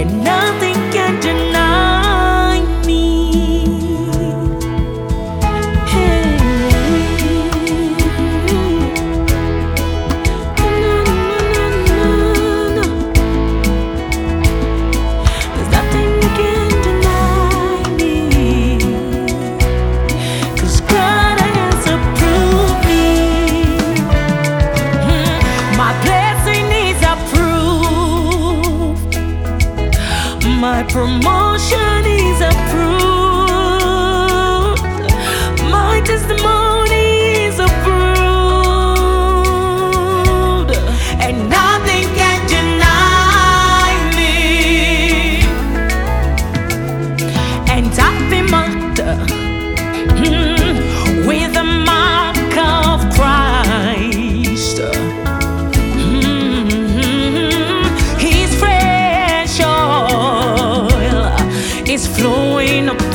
and nothing can deny me. Hey. No. There's nothing can deny me, 'cause God has approved me. My blessing is approved. My promotion is approved. My testimony is approved, and nothing can deny me. And I've been marked with the mark of Christ. His fresh oil is flowing up